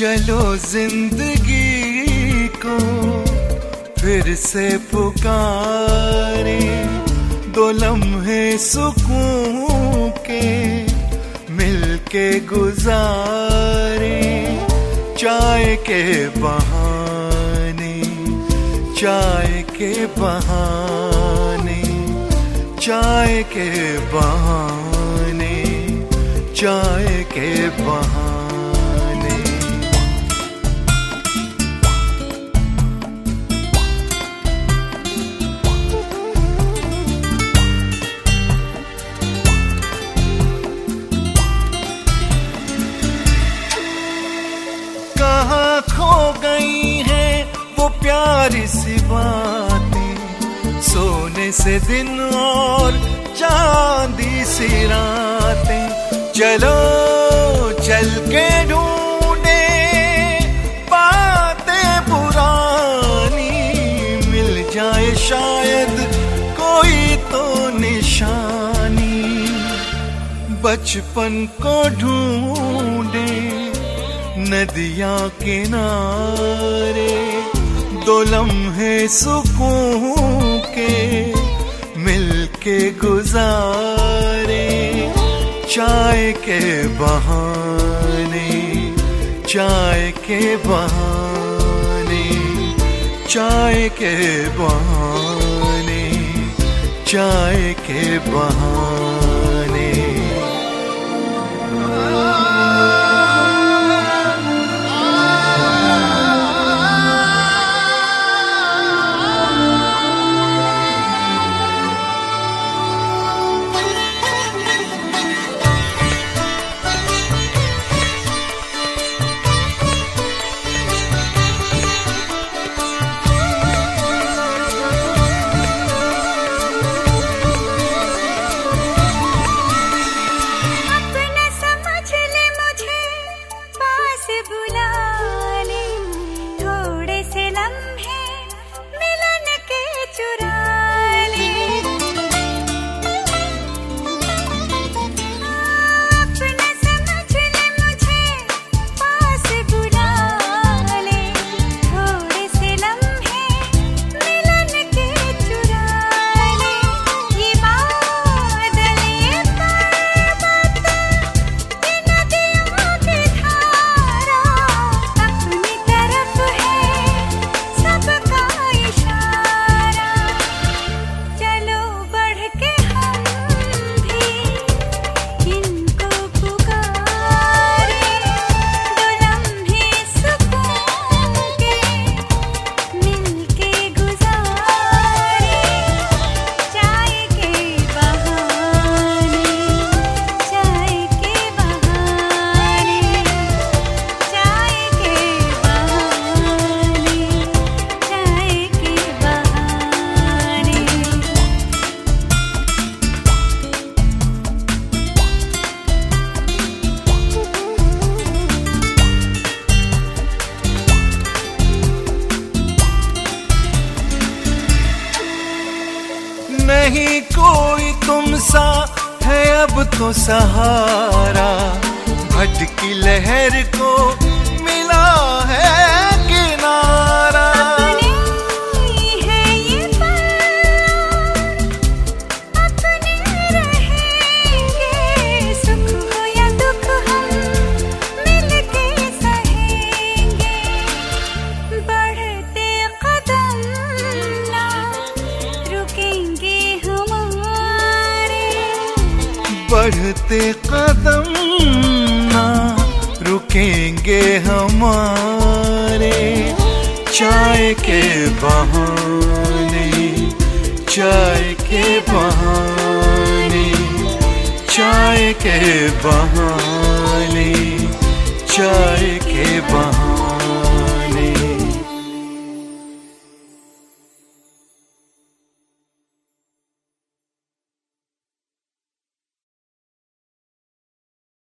चलो जिंदगी को फिर से पुकारे, दो लम्हे सुकून के मिलके गुजारे। चाय के बहाने, चाय के बहाने, चाय के बहाने, चाय के बहाने। कहाँ खो गई हैं वो प्यारी सी बातें, सोने से दिन और चांदी सी रातें। चलो चल के ढूंढे बातें पुरानी, मिल जाए शायद कोई तो निशानी। बचपन को ढूंढे नदियाँ किनारे, दो लम्हे सुकून के मिलके गुजारे। चाय के बहाने, चाय के बहाने, चाय के बहाने, चाय के बहाने। नहीं कोई तुम सा है अब तो सहारा, भटकी लहर को मिला है किनारा। बढ़ते कदम ना रुकेंगे हमारे, चाय के बहाने, चाय के बहाने, चाय के बहाने, चाय